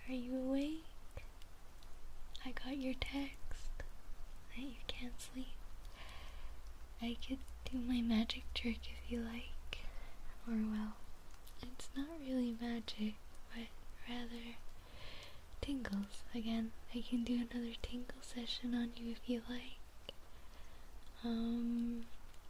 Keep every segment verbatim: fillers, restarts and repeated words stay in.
Are you awake? I got your text that you can't sleep. I could do my magic trick if you like. Or, well, it's not really magic, but rather tingles. Again, I can do another tingle session on you if you like. Um,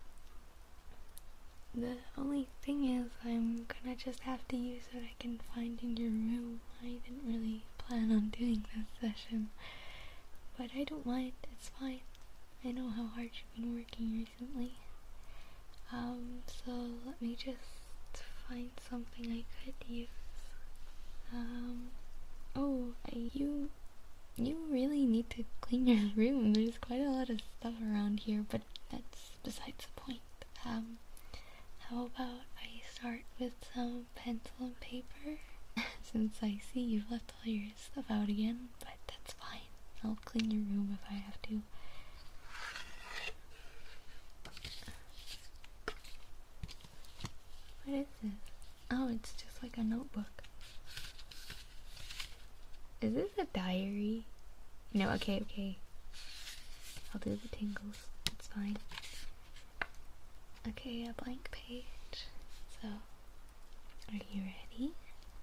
the only thing is I'm gonna just have to use what I can find in your room. I didn't really plan on doing this session, but I don't mind, it's fine. I know how hard you've been working recently. Um, so let me just find something I could use. Um, oh, I, you, you really need to clean your room. There's quite a lot of stuff around here, but that's besides the point. Um, how about I start with some pencil and paper? Since I see you've left all your stuff out again, but that's fine. I'll clean your room if I have to. What is this? Oh, it's just like a notebook. Is this a diary? No, okay, okay. I'll do the tingles. It's fine. Okay, a blank page. So, are you ready?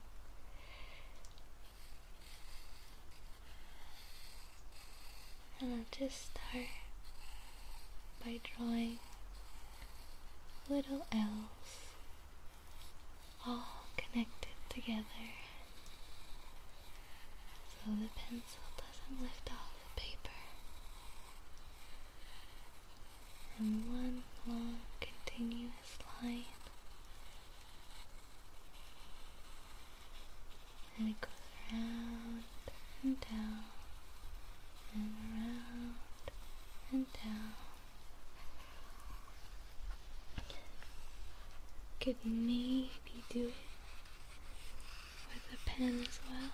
And I'll just start by drawing little L's all connected together so the pencil doesn't lift off the paper. And one long continuous line, and it goes around and down and around and down. Could maybe do it with a pen as well,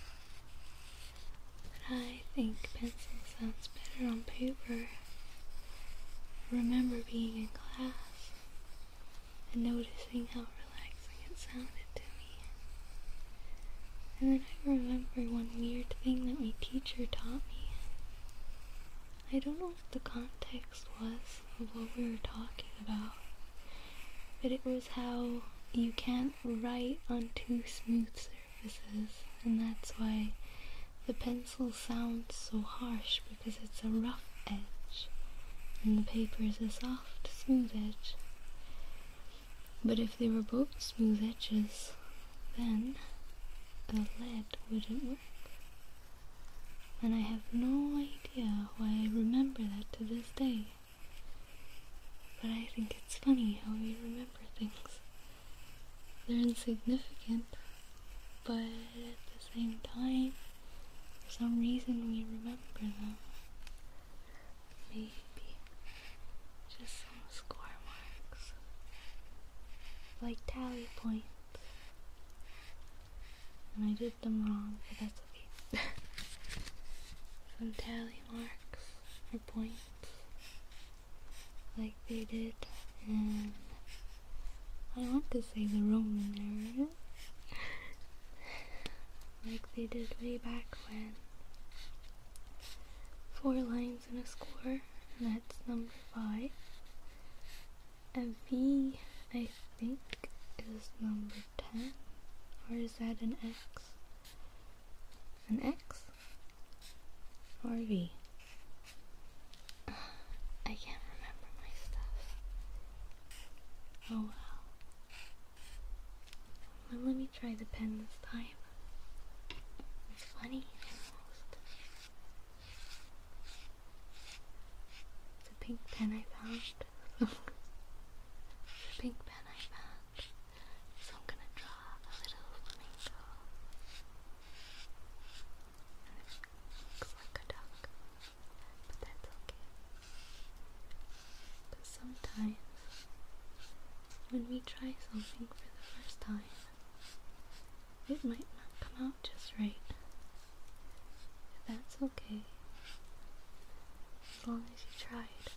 but I think pencil sounds better on paper. I remember being in class and noticing how relaxing it sounded to me. And then I remember one weird thing that my teacher taught me. I don't know what the context was of what we were talking about, but it was how you can't write on two smooth surfaces, and that's why the pencil sounds so harsh, because it's a rough edge and the paper is a soft, smooth edge. But if they were both smooth edges, then a lead wouldn't work. And I have no idea why I remember that to this day. But I think it's funny how we remember things. They're insignificant, but at the same time, for some reason we remember them. Maybe just some score marks, like tally points. And I did them wrong, but that's okay. Some tally marks or points, like they did in, I want to say the Roman era, like they did way back when. Four lines in a score, and that's number five. A V, I think, is number ten, or is that an X? An X? Or a V? I can't remember my stuff. Oh well. Well, let me try the pen this time. It's funny, almost. It's a pink pen I found. It's a pink pen I found. So I'm gonna draw a little flamingo. And it looks like a duck. But that's okay. Because sometimes when we try something for the first time, it might not come out just right. But that's okay, as long as you tried.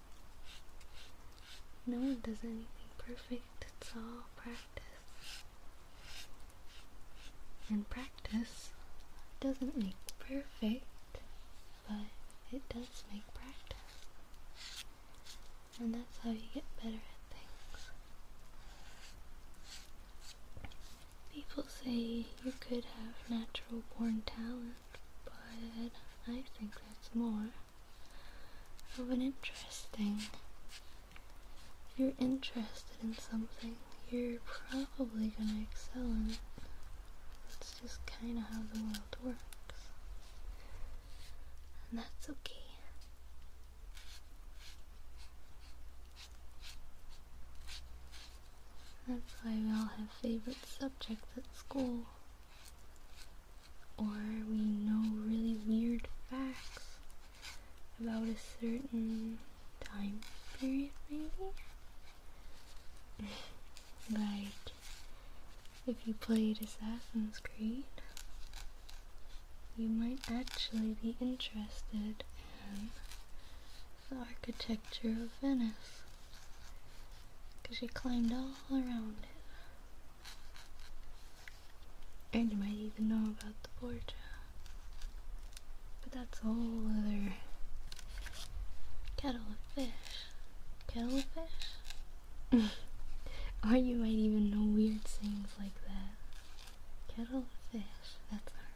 No one does anything perfect, it's all practice. And practice doesn't make perfect, but it does make practice. And that's how you get better at things. People say you could have natural born talent, but I think that's more of an interesting. If you're interested in something, you're probably gonna excel in it. That's just kinda how the world works. And that's okay. That's why we all have favorite subjects at school. Or we know really weird facts about a certain time period, maybe? Like, if you played Assassin's Creed, you might actually be interested in the architecture of Venice, because you climbed all around it. And you might even know about the Borgia. But that's a whole other kettle of fish. Kettle of fish? Or you might even know weird things like that. Kettle of fish. That's not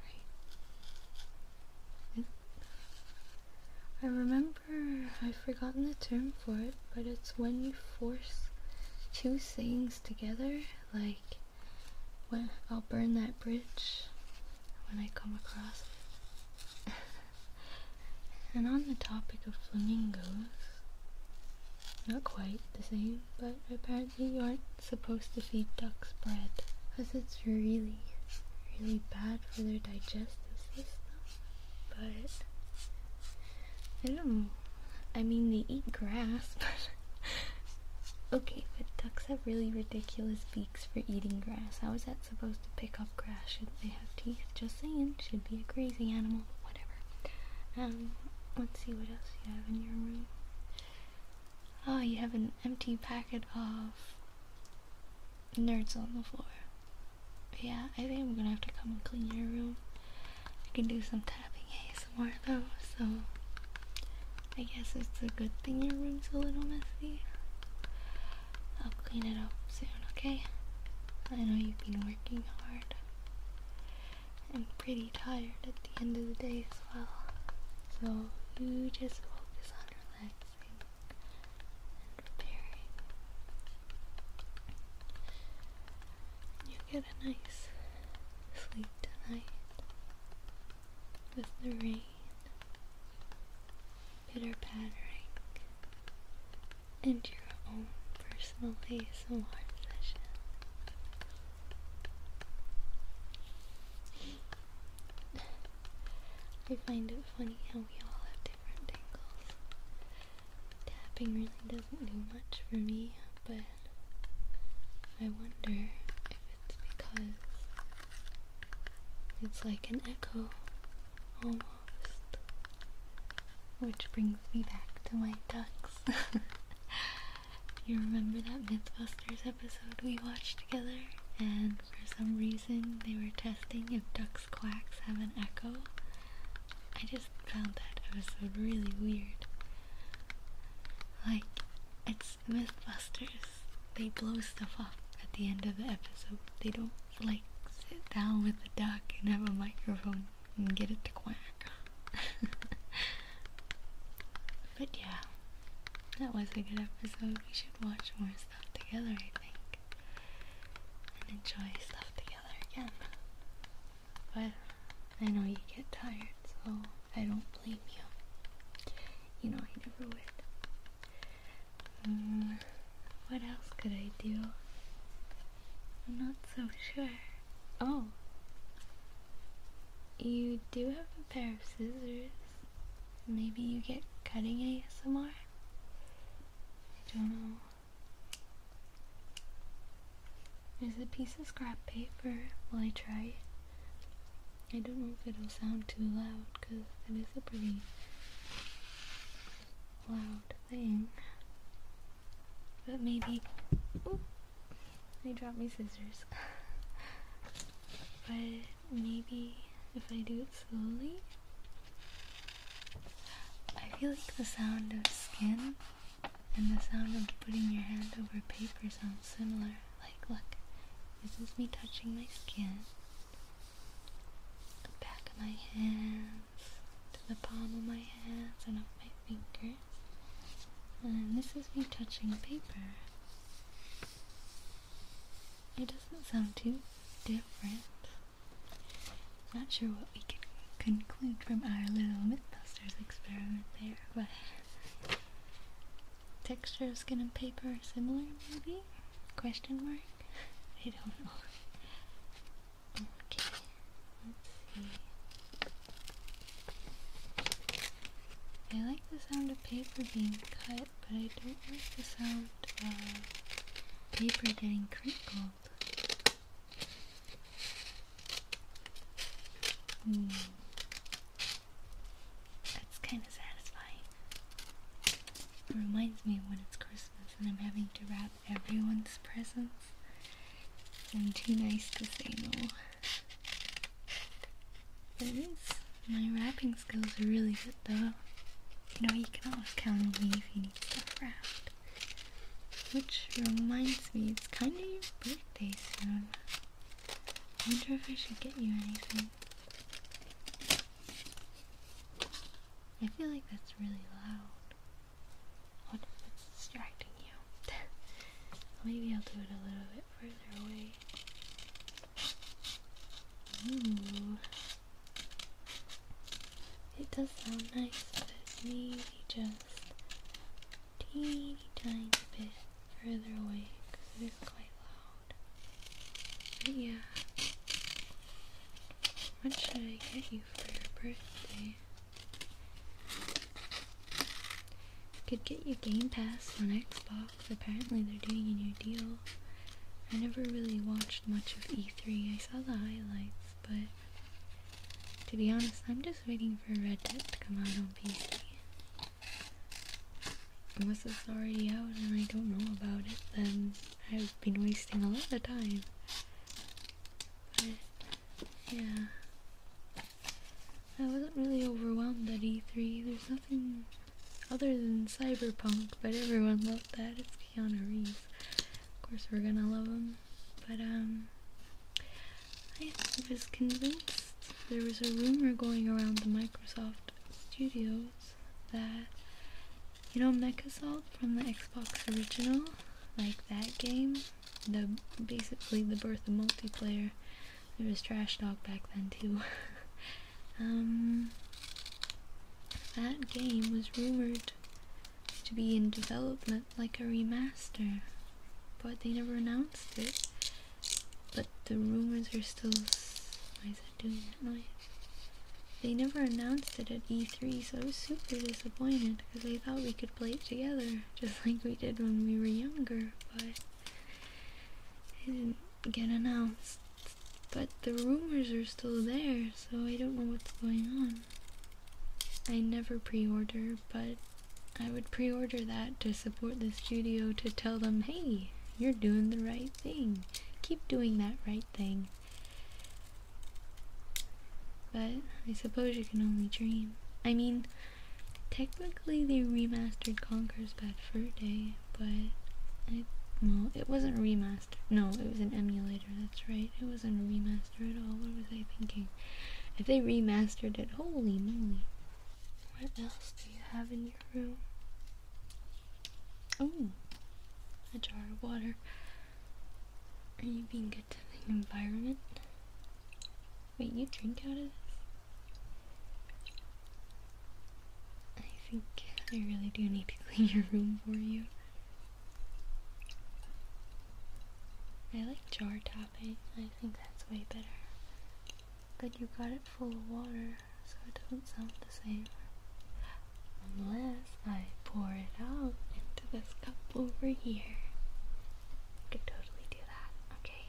right. I remember, I've forgotten the term for it, but it's when you force two things together, like, when I'll burn that bridge when I come across it. And on the topic of flamingos, not quite the same, but apparently you aren't supposed to feed ducks bread, because it's really, really bad for their digestive system. But I don't know. I mean, they eat grass, but okay, but ducks have really ridiculous beaks for eating grass. How is that supposed to pick up grass? Shouldn't they have teeth? Just saying. Should be a crazy animal, but whatever. Um, let's see what else you have in your room. Oh, you have an empty packet of Nerds on the floor. Yeah, I think I'm gonna have to come and clean your room. I can do some tapping A S M R though, so I guess it's a good thing your room's a little messy. I'll clean it up soon, okay? I know you've been working hard. I'm pretty tired at the end of the day as well. So you just focus on relaxing and preparing. You get a nice sleep tonight with the rain pitter pattering and your own personal A S M R session. I find it funny how we all have different tingles. Tapping really doesn't do much for me, but I wonder if it's because it's like an echo, almost. Which brings me back to my ducks. You remember that Mythbusters episode we watched together? And for some reason they were testing if ducks' quacks have an echo. I just found that episode really weird. Like, it's Mythbusters. They blow stuff up at the end of the episode. They don't, like, sit down with the duck and have a microphone and get it to quack. But yeah, that was a good episode. We should watch more stuff together, I think. And enjoy stuff together again. But I know you get tired, so I don't blame you. You know I never would. Um, what else could I do? I'm not so sure. Oh. You do have a pair of scissors. Maybe you get cutting A S M R? I don't know. There's a piece of scrap paper. Will I try it? I don't know if it'll sound too loud, because it is a pretty loud thing. But maybe... Oop, I dropped my scissors. But maybe if I do it slowly. I feel like the sound of skin and the sound of putting your hand over paper sounds similar. Like, look, this is me touching my skin, the back of my hands, to the palm of my hands and up my fingers. And this is me touching paper. It doesn't sound too different. Not sure what we can conclude from our little Mythbusters experiment there, but texture of skin and paper are similar, maybe? Question mark? I don't know. Okay, let's see. I like the sound of paper being cut, but I don't like the sound of paper getting crinkled. Hmm. That's kind of satisfying. It reminds me of when it's Christmas and I'm having to wrap everyone's presents. I'm too nice to say no. But it is. My wrapping skills are really good though. You know, you can always count on me if you need stuff wrapped. Which reminds me, it's kind of your birthday soon. I wonder if I should get you anything. I feel like that's really loud. What if it's distracting you? Maybe I'll do it a little bit further away. Ooh. It does sound nice, but maybe just a teeny tiny bit further away, because it is quite loud. But yeah. What should I get you for your birthday? Could get you Game Pass on Xbox. Apparently they're doing a new deal. I never really watched much of E three. I saw the highlights, but to be honest, I'm just waiting for Red Dead to come out on P C. Unless it's already out and I don't know about it, then I've been wasting a lot of time. But yeah, I wasn't really overwhelmed at E three. There's nothing other than Cyberpunk, but everyone loved that. It's Keanu Reeves. Of course we're gonna love him. But um, I was convinced. There was a rumor going around the Microsoft Studios that, you know, MechAssault from the Xbox original, like that game, the basically the birth of multiplayer. It was trash talk back then too. um, that game was rumored to be in development, like a remaster, but they never announced it. But the rumors are still. Why is it doing that noise? They never announced it at E three, so I was super disappointed because I thought we could play it together, just like we did when we were younger, but it didn't get announced. But the rumors are still there, so I don't know what's going on. I never pre-order, but I would pre-order that to support the studio, to tell them, hey, you're doing the right thing. Keep doing that right thing. But I suppose you can only dream. I mean, technically they remastered Conker's Bad Fur Day, but I, well, it wasn't remastered. No, it was an emulator, that's right. It wasn't a remaster at all. What was I thinking? If they remastered it, holy moly. What else do you have in your room? Oh, a jar of water. Are you being good to the environment? Wait, you drink out of this? I think I really do need to clean your room for you. I like jar tapping. I think that's way better. But you got it full of water, so it doesn't sound the same. Unless I pour it out into this cup over here. Could totally do that. Okay.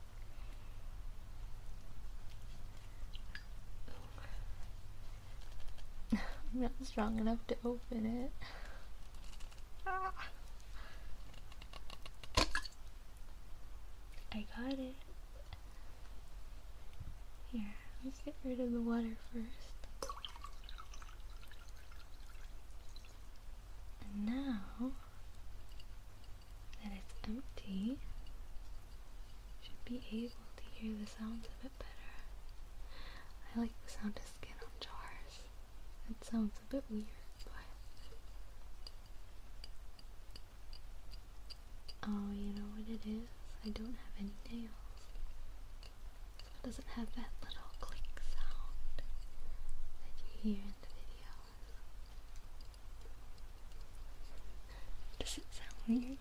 I'm not strong enough to open it. Ah. I got it. Here, Let's get rid of the water first. And now that it's empty, you should be able to hear the sounds a bit better. I like the sound of skin on jars. It sounds a bit weird, but oh, you know what it is? I don't have any nails. So it doesn't have that little click sound that you hear in the videos. Does it sound weird?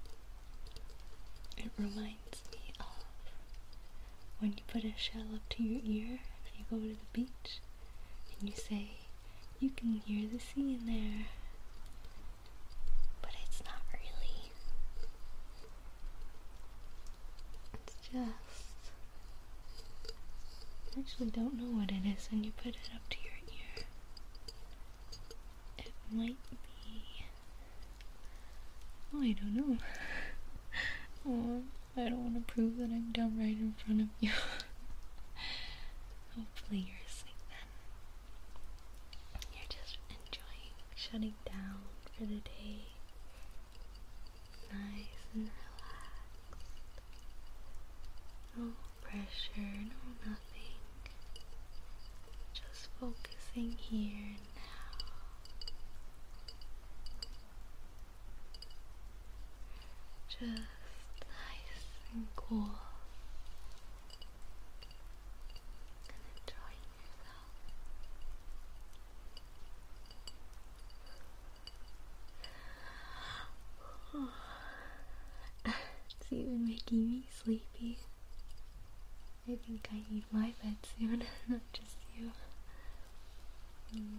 It reminds me of when you put a shell up to your ear and you go to the beach and you say, you can hear the sea in there, but it's not really. It's just, I actually don't know what it is when you put it up to your ear. It might be, oh, I don't know. Oh, I don't want to prove that I'm dumb right in front of you. Hopefully you're asleep then. You're just enjoying shutting down for the day. Nice and relaxed. No pressure, no nothing. Just focusing here and now. Just and cool and enjoying yourself. It's even making me sleepy. I think I need my bed soon, not just you. Mm.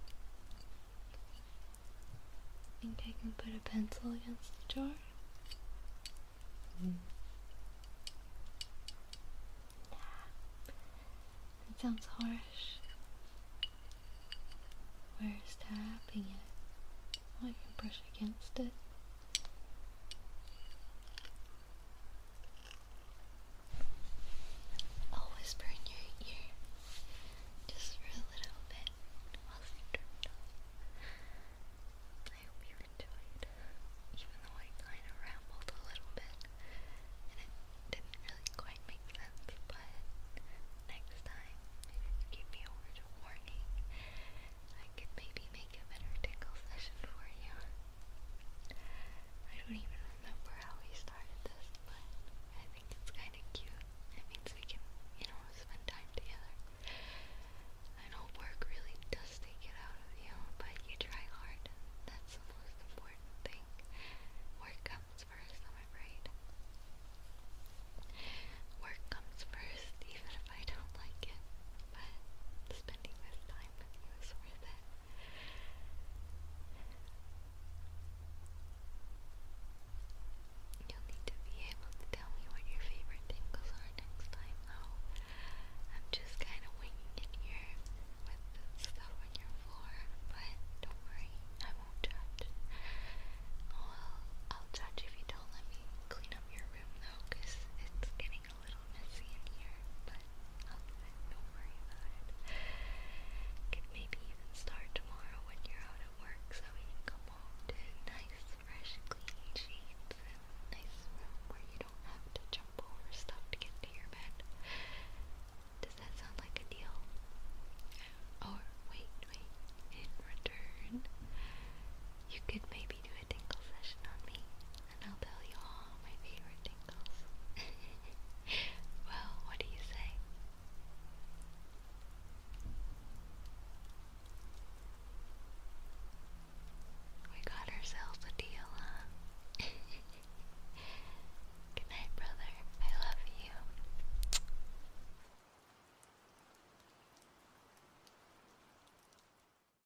Think I can put a pencil against the jar? Mm. It sounds harsh. Where's tapping it? Oh, I can brush against it.